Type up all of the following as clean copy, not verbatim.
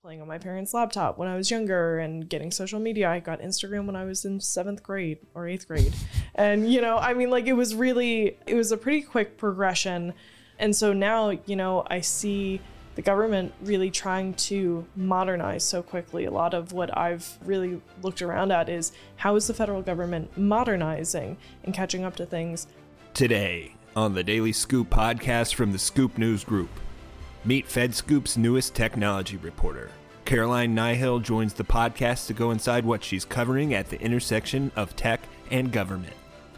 playing on my parents' laptop when I was younger and getting social media. I got Instagram when I was in 7th grade or 8th grade. And, it was a pretty quick progression. And so now, I see the government really trying to modernize so quickly. A lot of what I've really looked around at is how is the federal government modernizing and catching up to things. Today on the Daily Scoop podcast from the Scoop News Group, meet FedScoop's newest technology reporter. Caroline Nyhill joins the podcast to go inside what she's covering at the intersection of tech and government.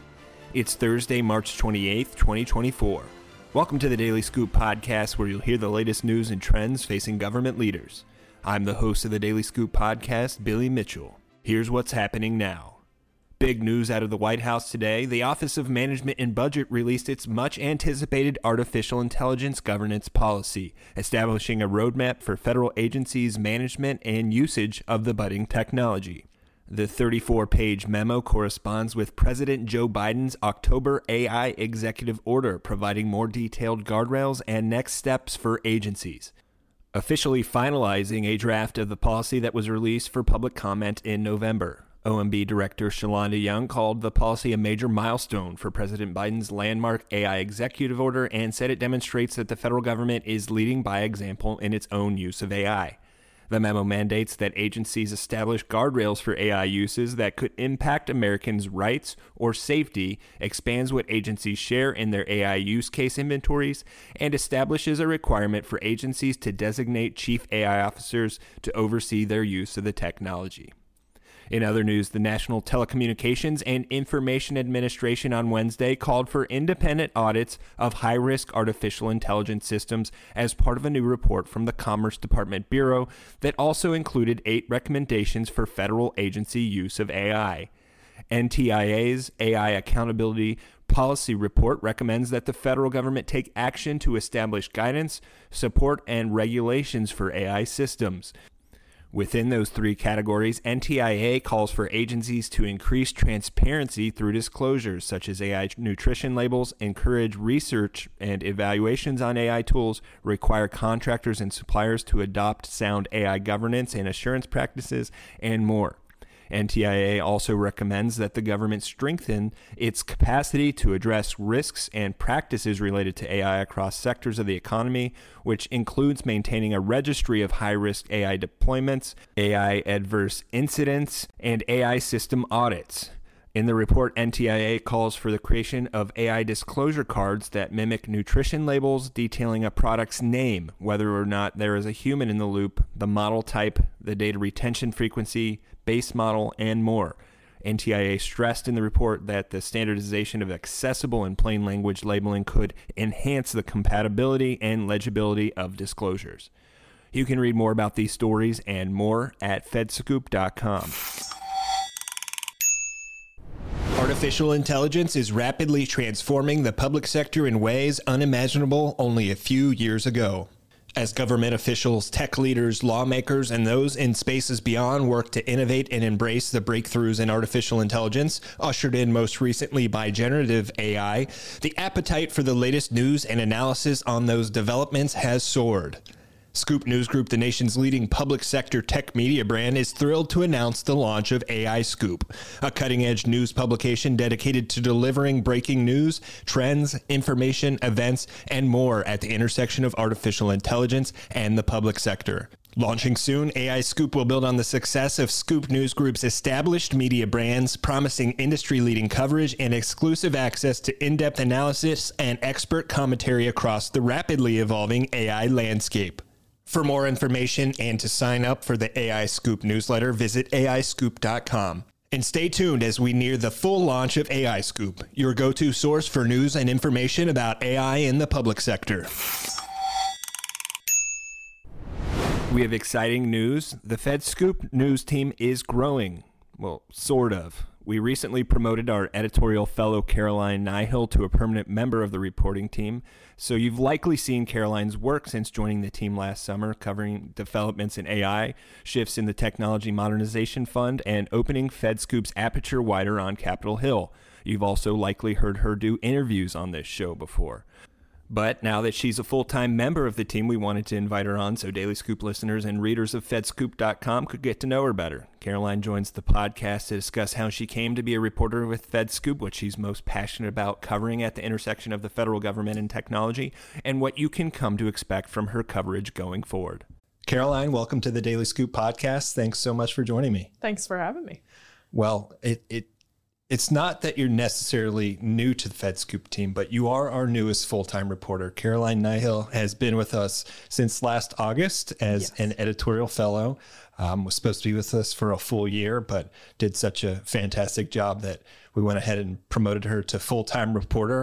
It's Thursday, March 28th, 2024. Welcome to the Daily Scoop podcast, where you'll hear the latest news and trends facing government leaders. I'm the host of the Daily Scoop podcast, Billy Mitchell. Here's what's happening now. Big news out of the White House today. The Office of Management and Budget released its much-anticipated artificial intelligence governance policy, establishing a roadmap for federal agencies' management and usage of the budding technology. The 34-page memo corresponds with President Joe Biden's October AI executive order, providing more detailed guardrails and next steps for agencies, officially finalizing a draft of the policy that was released for public comment in November. OMB Director Shalonda Young called the policy a major milestone for President Biden's landmark AI executive order and said it demonstrates that the federal government is leading by example in its own use of AI. The memo mandates that agencies establish guardrails for AI uses that could impact Americans' rights or safety, expands what agencies share in their AI use case inventories, and establishes a requirement for agencies to designate chief AI officers to oversee their use of the technology. In other news, the National Telecommunications and Information Administration on Wednesday called for independent audits of high-risk artificial intelligence systems as part of a new report from the Commerce Department Bureau that also included 8 recommendations for federal agency use of AI. NTIA's AI Accountability Policy Report recommends that the federal government take action to establish guidance, support, and regulations for AI systems. Within those 3 categories, NTIA calls for agencies to increase transparency through disclosures such as AI nutrition labels, encourage research and evaluations on AI tools, require contractors and suppliers to adopt sound AI governance and assurance practices, and more. NTIA also recommends that the government strengthen its capacity to address risks and practices related to AI across sectors of the economy, which includes maintaining a registry of high-risk AI deployments, AI adverse incidents, and AI system audits. In the report, NTIA calls for the creation of AI disclosure cards that mimic nutrition labels detailing a product's name, whether or not there is a human in the loop, the model type, the data retention frequency, base model, and more. NTIA stressed in the report that the standardization of accessible and plain language labeling could enhance the compatibility and legibility of disclosures. You can read more about these stories and more at fedscoop.com. Artificial intelligence is rapidly transforming the public sector in ways unimaginable only a few years ago. As government officials, tech leaders, lawmakers, and those in spaces beyond work to innovate and embrace the breakthroughs in artificial intelligence, ushered in most recently by generative AI, the appetite for the latest news and analysis on those developments has soared. Scoop News Group, the nation's leading public sector tech media brand, is thrilled to announce the launch of AI Scoop, a cutting-edge news publication dedicated to delivering breaking news, trends, information, events, and more at the intersection of artificial intelligence and the public sector. Launching soon, AI Scoop will build on the success of Scoop News Group's established media brands, promising industry-leading coverage and exclusive access to in-depth analysis and expert commentary across the rapidly evolving AI landscape. For more information and to sign up for the AI Scoop newsletter, visit AIScoop.com. And stay tuned as we near the full launch of AI Scoop, your go-to source for news and information about AI in the public sector. We have exciting news. The FedScoop news team is growing. Well, sort of. We recently promoted our editorial fellow Caroline Nyhill to a permanent member of the reporting team, so you've likely seen Caroline's work since joining the team last summer, covering developments in AI, shifts in the Technology Modernization Fund, and opening FedScoop's aperture wider on Capitol Hill. You've also likely heard her do interviews on this show before. But now that she's a full-time member of the team, we wanted to invite her on so Daily Scoop listeners and readers of FedScoop.com could get to know her better. Caroline joins the podcast to discuss how she came to be a reporter with FedScoop, what she's most passionate about covering at the intersection of the federal government and technology, and what you can come to expect from her coverage going forward. Caroline, welcome to the Daily Scoop podcast. Thanks so much for joining me. Thanks for having me. Well, it's not that you're necessarily new to the FedScoop team, but you are our newest full-time reporter. Caroline Nihill has been with us since last August as an editorial fellow. Was supposed to be with us for a full year, but did such a fantastic job that we went ahead and promoted her to full-time reporter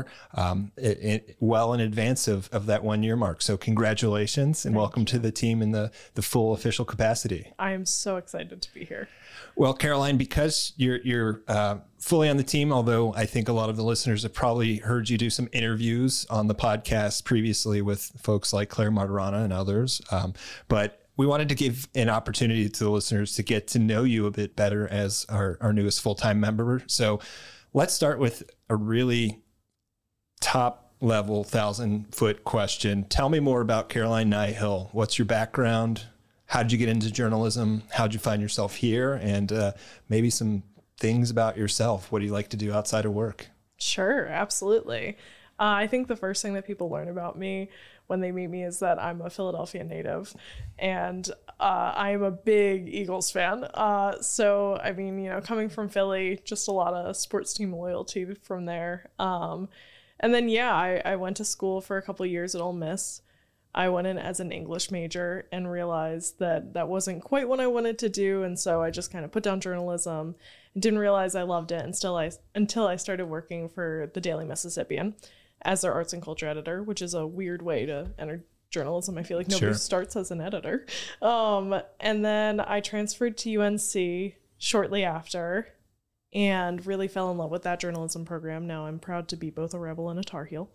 well in advance of that 1 year mark. So congratulations and welcome to the team in the full official capacity. I am so excited to be here. Well, Caroline, because you're fully on the team, although I think a lot of the listeners have probably heard you do some interviews on the podcast previously with folks like Claire Martirana and others, but we wanted to give an opportunity to the listeners to get to know you a bit better as our newest full-time member. So let's start with a really top level 1,000-foot question. Tell me more about Caroline Nihill. What's your background? How did you get into journalism? How did you find yourself here? And maybe some things about yourself. What do you like to do outside of work? Sure, absolutely. I think the first thing that people learn about me when they meet me is that I'm a Philadelphia native, and I am a big Eagles fan. So, I mean, you know, coming from Philly, just a lot of sports team loyalty from there. And then, I went to school for a couple of years at Ole Miss. I went in as an English major and realized that that wasn't quite what I wanted to do. And so I just kind of put down journalism and didn't realize I loved it until I started working for the Daily Mississippian as their arts and culture editor, which is a weird way to enter journalism. I feel like nobody starts as an editor. And then I transferred to UNC shortly after and really fell in love with that journalism program. Now I'm proud to be both a Rebel and a Tar Heel.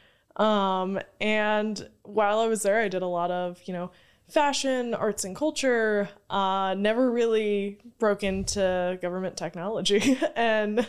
And while I was there, I did a lot of, fashion, arts and culture, never really broke into government technology. And,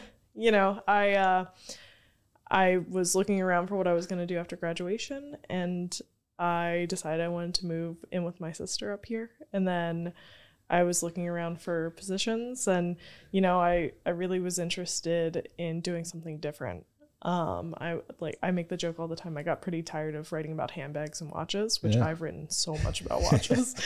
I was looking around for what I was going to do after graduation, and I decided I wanted to move in with my sister up here. And then I was looking around for positions, and, I really was interested in doing something different. I make the joke all the time. I got pretty tired of writing about handbags and watches, which I've written so much about watches.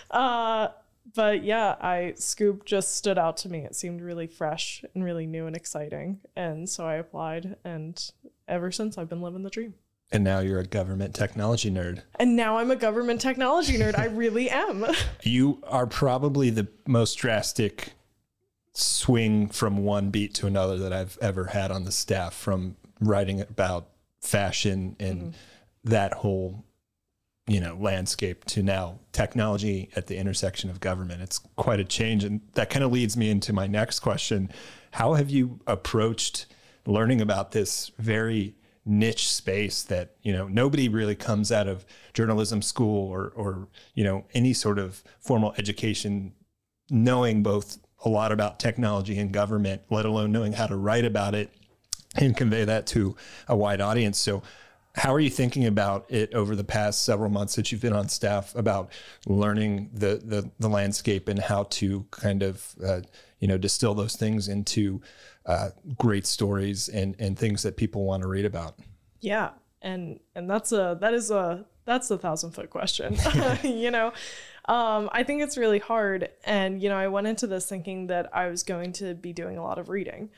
But Scoop just stood out to me. It seemed really fresh and really new and exciting. And so I applied, and ever since I've been living the dream. And now you're a government technology nerd. And now I'm a government technology nerd. I really am. You are probably the most drastic swing from one beat to another that I've ever had on the staff, from writing about fashion and that whole, landscape to now technology at the intersection of government. It's quite a change. And that kind of leads me into my next question. How have you approached learning about this very niche space that, nobody really comes out of journalism school or any sort of formal education knowing both a lot about technology and government, let alone knowing how to write about it and convey that to a wide audience. So how are you thinking about it over the past several months that you've been on staff, about learning the landscape and how to kind of, distill those things into great stories and things that people want to read about? Yeah. And that's the 1,000-foot question. I think it's really hard. And, I went into this thinking that I was going to be doing a lot of reading.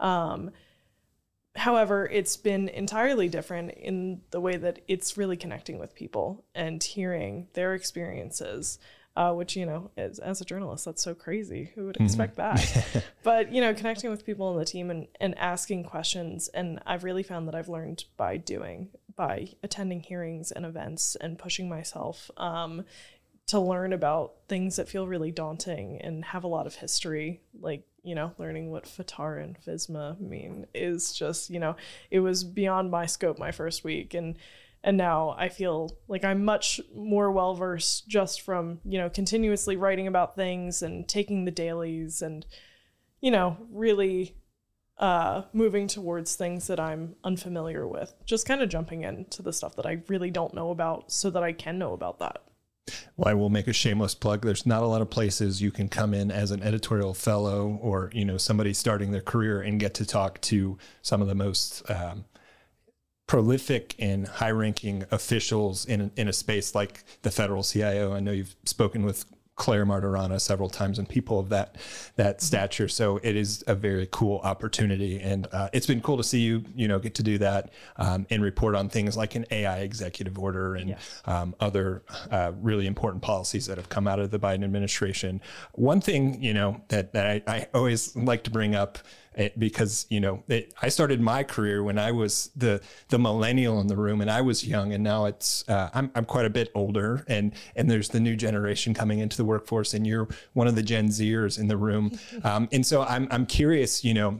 However, it's been entirely different in the way that it's really connecting with people and hearing their experiences, which, as a journalist, that's so crazy. Who would expect that? But, connecting with people on the team and asking questions. And I've really found that I've learned by attending hearings and events and pushing myself to learn about things that feel really daunting and have a lot of history, like, learning what FITAR and FSMA mean is just, it was beyond my scope my first week. And now I feel like I'm much more well-versed just from, continuously writing about things and taking the dailies and, really moving towards things that I'm unfamiliar with, just kind of jumping into the stuff that I really don't know about so that I can know about that. Well, I will make a shameless plug. There's not a lot of places you can come in as an editorial fellow or, somebody starting their career and get to talk to some of the most prolific and high-ranking officials in a space like the federal CIO. I know you've spoken with Claire Martirana several times and people of that stature. So it is a very cool opportunity. And it's been cool to see you, get to do that and report on things like an AI executive order and other really important policies that have come out of the Biden administration. One thing, that I always like to bring up, because I started my career when I was the millennial in the room, and I was young, and now it's I'm quite a bit older, and there's the new generation coming into the workforce, and you're one of the Gen Zers in the room, and so I'm curious,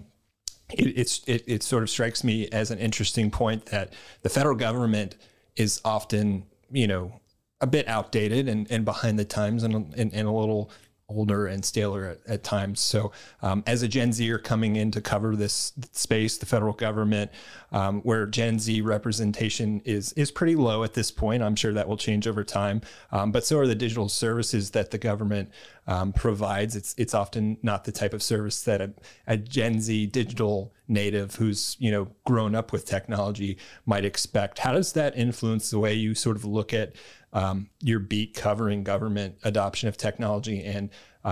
it sort of strikes me as an interesting point that the federal government is often a bit outdated and behind the times and a little older and staler at times. So as a Gen Zer coming in to cover this space, the federal government, where Gen Z representation is pretty low at this point. I'm sure that will change over time. But so are the digital services that the government provides. It's often not the type of service that a Gen Z digital native who's grown up with technology might expect. How does that influence the way you sort of look at your beat covering government adoption of technology and,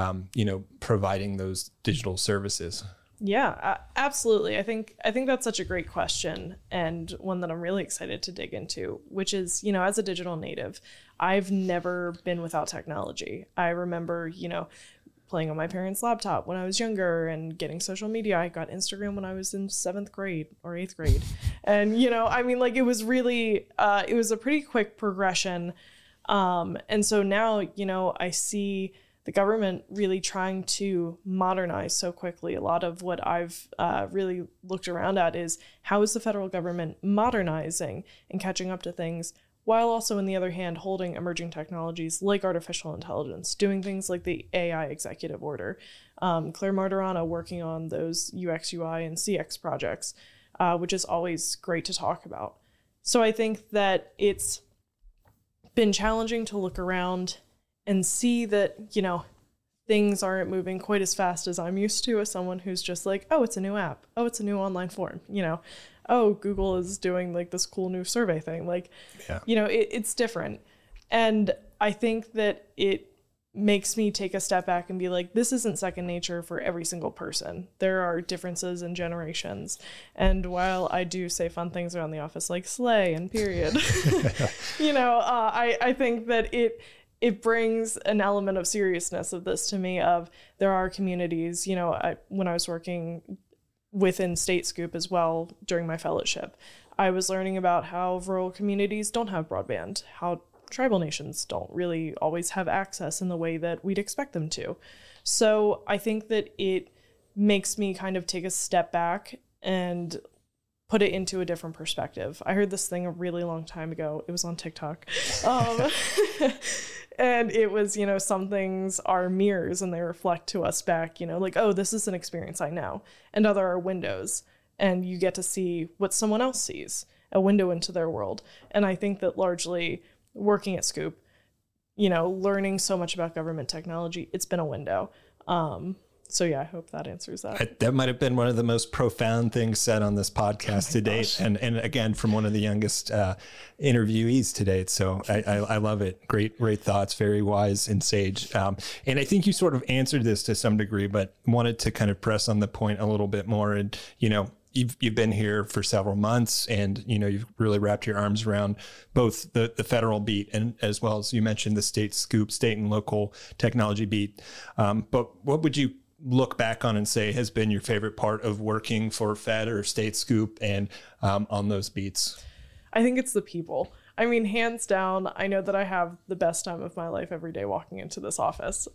providing those digital services? Yeah, absolutely. I think that's such a great question, and one that I'm really excited to dig into, which is, as a digital native, I've never been without technology. I remember, playing on my parents' laptop when I was younger and getting social media. I got Instagram when I was in 7th grade or 8th grade. And, it was really, it was a pretty quick progression. And so now, I see the government really trying to modernize so quickly. A lot of what I've really looked around at is how is the federal government modernizing and catching up to things, while also, on the other hand, holding emerging technologies like artificial intelligence, doing things like the AI executive order. Claire Martirana working on those UX, UI, and CX projects, which is always great to talk about. So I think that it's been challenging to look around and see that, things aren't moving quite as fast as I'm used to as someone who's just like, oh, it's a new app. Oh, it's a new online form. Oh, Google is doing like this cool new survey thing. It's different. And I think that it makes me take a step back and be like, this isn't second nature for every single person. There are differences in generations. And while I do say fun things around the office like slay and period, I think that it brings an element of seriousness of this to me, of there are communities, when I was working within State Scoop as well during my fellowship, I was learning about how rural communities don't have broadband, how tribal nations don't really always have access in the way that we'd expect them to. So I think that it makes me kind of take a step back and put it into a different perspective. I heard this thing a really long time ago. It was on TikTok. And it was, some things are mirrors and they reflect to us back, like, oh, this is an experience I know. And other are windows. And you get to see what someone else sees, a window into their world. And I think that largely working at Scoop, learning so much about government technology, it's been a window. So yeah, I hope that answers that. That might have been one of the most profound things said on this podcast to date. And again, from one of the youngest interviewees to date. So I love it. Great thoughts, very wise and sage. And I think you sort of answered this to some degree, but wanted to kind of press on the point a little bit more. And, you've been here for several months, and, you've really wrapped your arms around both the federal beat and, as well as you mentioned, the State Scoop, state and local technology beat. But what would you look back on and say has been your favorite part of working for Fed or State Scoop and on those beats? I think it's the people. I mean, hands down, I know that I have the best time of my life every day walking into this office.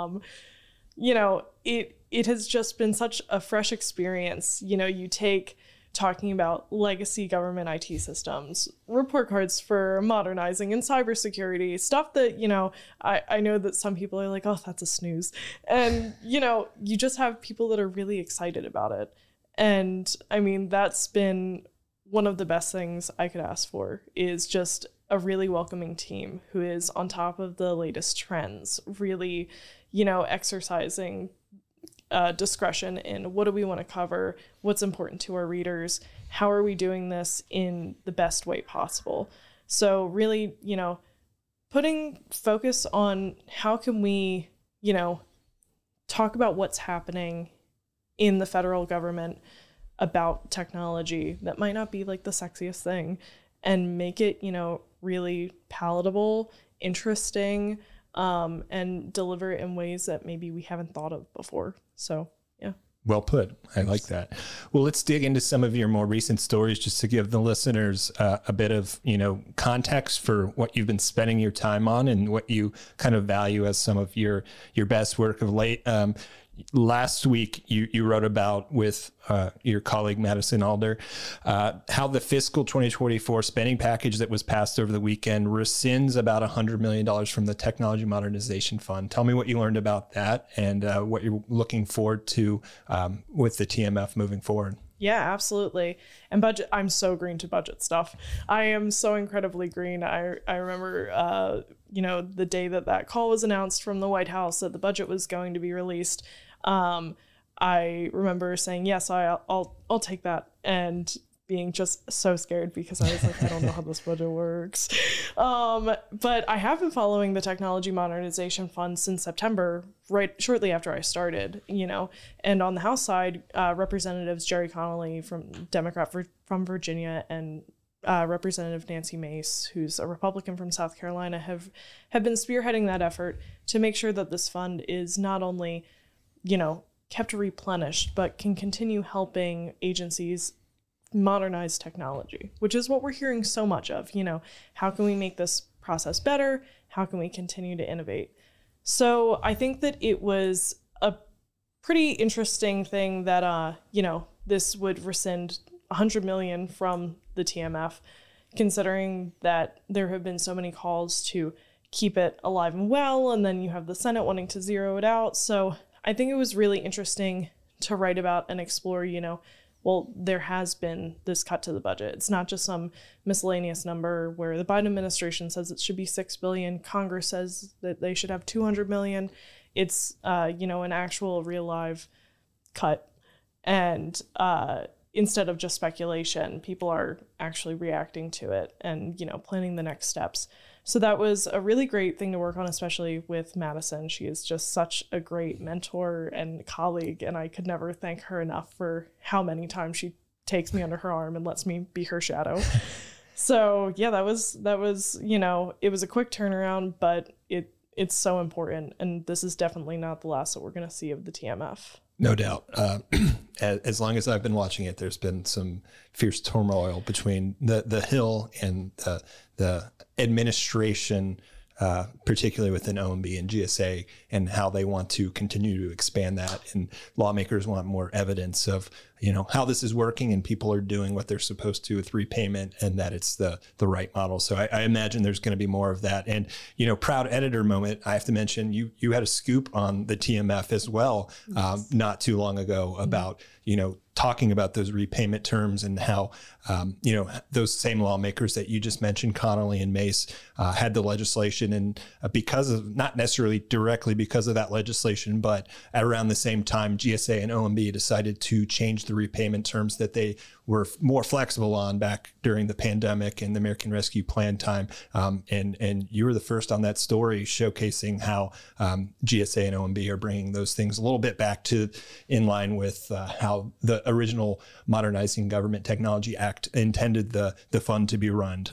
It has just been such a fresh experience. You take talking about legacy government IT systems, report cards for modernizing and cybersecurity, stuff that, I know that some people are like, oh, that's a snooze. And, you just have people that are really excited about it. And I mean, that's been one of the best things I could ask for, is just a really welcoming team who is on top of the latest trends, really, exercising discretion in what do we want to cover, what's important to our readers, how are we doing this in the best way possible. So really, putting focus on how can we, talk about what's happening in the federal government about technology that might not be like the sexiest thing, and make it, really palatable, interesting, and deliver it in ways that maybe we haven't thought of before. So, yeah. Well put. I like that. Well, let's dig into some of your more recent stories just to give the listeners a bit of, context for what you've been spending your time on and what you kind of value as some of your best work of late. Last week, you wrote about with your colleague Madison Alder how the fiscal 2024 spending package that was passed over the weekend rescinds about $100 million from the Technology Modernization Fund. Tell me what you learned about that and what you're looking forward to with the TMF moving forward. Yeah, absolutely. And budget, I'm so green to budget stuff. I am so incredibly green. I remember, the day that call was announced from the White House that the budget was going to be released. I remember saying, yes, I'll take that, and being just so scared because I was like, I don't know how this budget works. But I have been following the Technology Modernization Fund since September, right shortly after I started, and on the House side, Representatives Jerry Connolly Democrat from Virginia, and Representative Nancy Mace, who's a Republican from South Carolina, have been spearheading that effort to make sure that this fund is not only, kept replenished, but can continue helping agencies modernize technology, which is what we're hearing so much of. How can we make this process better? How can we continue to innovate? So I think that it was a pretty interesting thing that, this would rescind $100 million from the TMF, considering that there have been so many calls to keep it alive and well, and then you have the Senate wanting to zero it out. So I think it was really interesting to write about and explore, well, there has been this cut to the budget. It's not just some miscellaneous number where the Biden administration says it should be $6 billion. Congress says that they should have $200 million. It's, an actual real live cut. And instead of just speculation, people are actually reacting to it and, planning the next steps. So that was a really great thing to work on, especially with Madison. She is just such a great mentor and colleague, and I could never thank her enough for how many times she takes me under her arm and lets me be her shadow. So yeah, that was, it was a quick turnaround, but it's so important. And this is definitely not the last that we're going to see of the TMF. No doubt. As long as I've been watching it, there's been some fierce turmoil between the Hill and the administration, particularly within OMB and GSA, and how they want to continue to expand that. And lawmakers want more evidence of, how this is working and people are doing what they're supposed to with repayment, and that it's the right model. So I imagine there's going to be more of that. And, proud editor moment, I have to mention, you had a scoop on the TMF as well, not too long ago about, talking about those repayment terms and how, those same lawmakers that you just mentioned, Connolly and Mace, had the legislation. And because of, not necessarily directly because of that legislation, but at around the same time, GSA and OMB decided to change the repayment terms that they were more flexible on back during the pandemic and the American Rescue Plan time. And you were the first on that story showcasing how GSA and OMB are bringing those things a little bit back to in line with how the original Modernizing Government Technology Act intended the fund to be ran.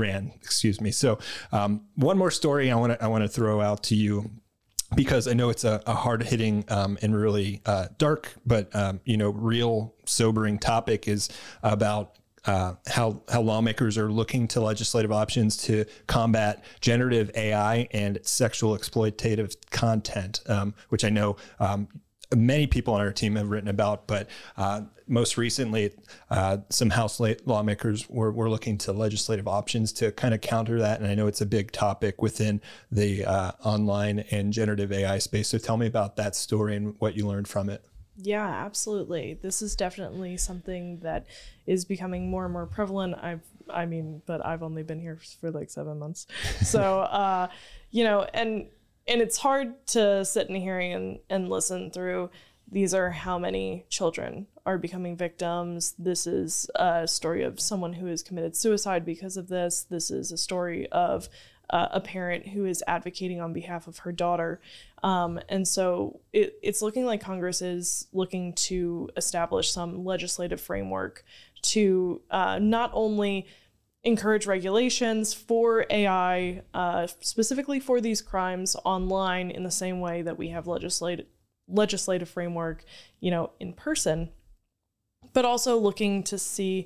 So one more story I want to throw out to you, because I know it's a hard-hitting and really dark, but real sobering topic, is about how lawmakers are looking to legislative options to combat generative AI and sexual exploitative content, which I know many people on our team have written about, but most recently, some House lawmakers were looking to legislative options to kind of counter that. And I know it's a big topic within the online and generative AI space. So tell me about that story and what you learned from it. Yeah, absolutely. This is definitely something that is becoming more and more prevalent. But I've only been here for like 7 months. So, and it's hard to sit in a hearing and listen through. These are how many children are becoming victims. This is a story of someone who has committed suicide because of this. This is a story of a parent who is advocating on behalf of her daughter. And so it's looking like Congress is looking to establish some legislative framework to not only encourage regulations for AI, specifically for these crimes online in the same way that we have legislative framework, in person, but also looking to see,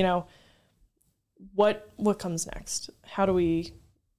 what comes next. How do we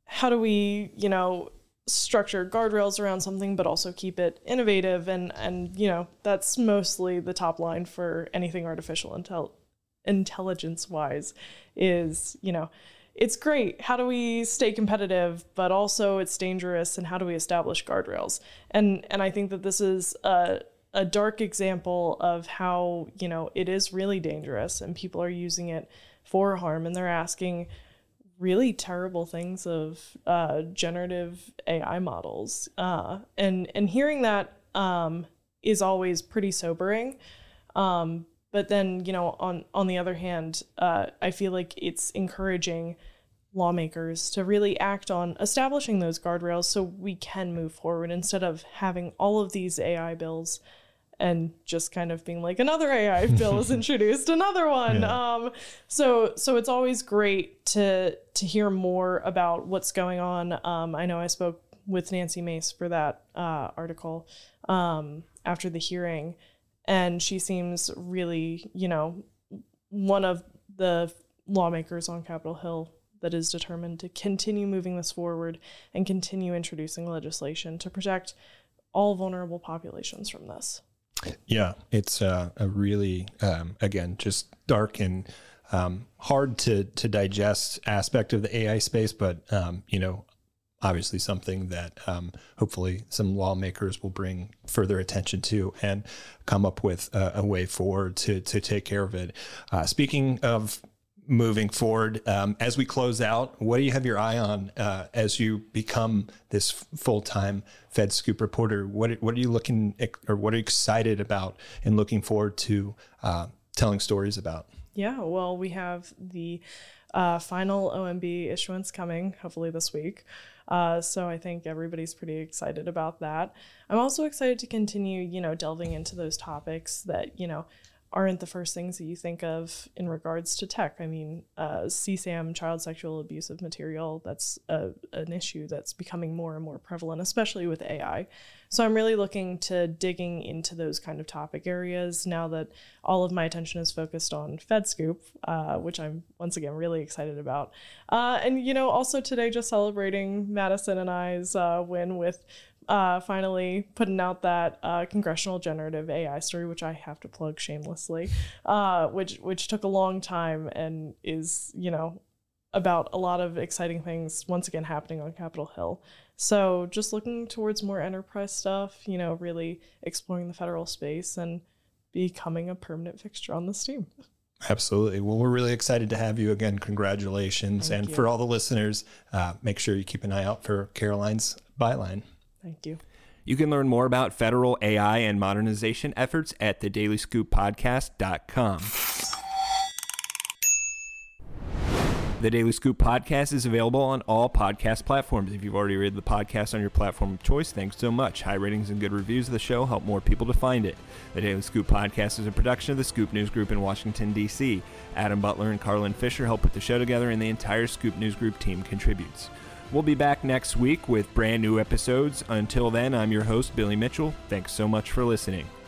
structure guardrails around something, but also keep it innovative? And that's mostly the top line for anything artificial intelligence wise is, it's great. How do we stay competitive, but also it's dangerous, and how do we establish guardrails? And I think that this is a dark example of how, it is really dangerous and people are using it for harm, and they're asking really terrible things of generative AI models. And hearing that is always pretty sobering. But then, on the other hand, I feel like it's encouraging lawmakers to really act on establishing those guardrails so we can move forward instead of having all of these AI bills and just kind of being like, another AI bill is introduced, another one. Yeah. So it's always great to hear more about what's going on. I know I spoke with Nancy Mace for that article after the hearing, and she seems really, one of the lawmakers on Capitol Hill that is determined to continue moving this forward and continue introducing legislation to protect all vulnerable populations from this. Yeah, it's a really, again, just dark and hard to digest aspect of the AI space, but, obviously something that hopefully some lawmakers will bring further attention to and come up with a way forward to take care of it. Speaking of moving forward, as we close out, what do you have your eye on as you become this full-time FedScoop reporter? What are you looking at, or what are you excited about and looking forward to telling stories about? Yeah, well, we have the final OMB issuance coming, hopefully this week. So I think everybody's pretty excited about that. I'm also excited to continue, delving into those topics that, aren't the first things that you think of in regards to tech. I mean, CSAM, child sexual abusive material, that's an issue that's becoming more and more prevalent, especially with AI. So I'm really looking to digging into those kind of topic areas now that all of my attention is focused on FedScoop, which I'm once again really excited about. And, also today just celebrating Madison and I's win with finally putting out that congressional generative AI story, which I have to plug shamelessly, which took a long time and is, about a lot of exciting things once again happening on Capitol Hill. So just looking towards more enterprise stuff, really exploring the federal space and becoming a permanent fixture on this team. Absolutely. Well, we're really excited to have you again. Congratulations. Thank you. For all the listeners, make sure you keep an eye out for Caroline's byline. Thank you. You can learn more about federal AI and modernization efforts at thedailyscooppodcast.com. The Daily Scoop podcast is available on all podcast platforms. If you've already rated the podcast on your platform of choice, thanks so much. High ratings and good reviews of the show help more people to find it. The Daily Scoop podcast is a production of the Scoop News Group in Washington, D.C. Adam Butler and Carlin Fisher help put the show together, and the entire Scoop News Group team contributes. We'll be back next week with brand new episodes. Until then, I'm your host, Billy Mitchell. Thanks so much for listening.